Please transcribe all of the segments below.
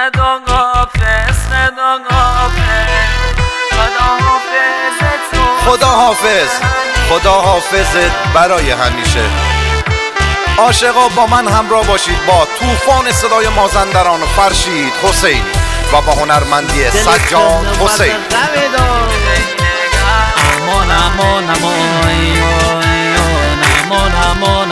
خدا حافظ خدا حافظ خدا حافظت برای همیشه. عاشقا با من همراه باشید با طوفان صدای مازندران فرشید حسینی و با هنرمندی سجاد حسین. امان امان امان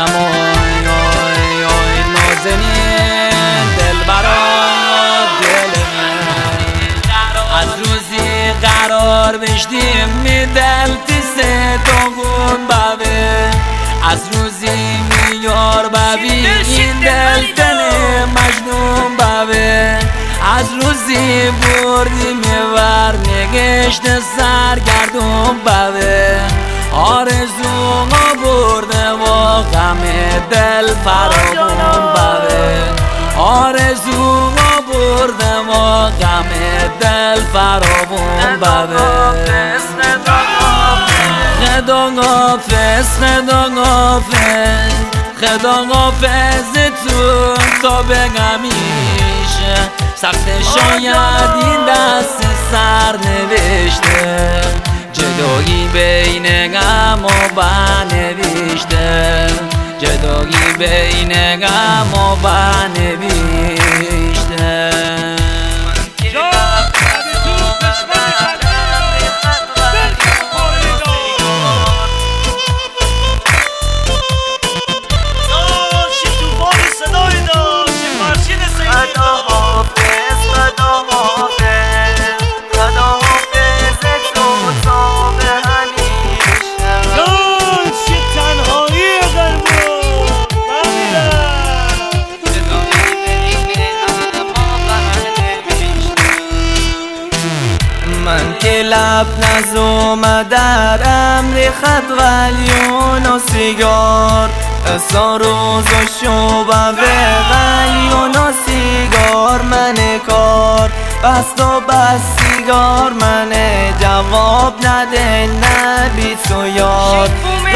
نازنین دلبرا دل من از روزی قرار بشتیم می دل تیسه داغون بابه از روزی میار بابی این دل تنه مجنون بابه از روزی بردی میور نگشت سرگردون بابه آرزوها برده و غم دل فراوون بابه آرزوها برده و غم دل فراوون بابه خدا حافظ خدا حافظ تو تا بگمیشه سخت شاید این دست سر نوشته جدایی بین غم و بنوشته جدایی بین غم و بنوشته من که لب نزوم در امر خط غلیون و سیگار سا روز و شوبه غلیون و سیگار من کار بست و بس سیگار من جواب نده نبی تو یار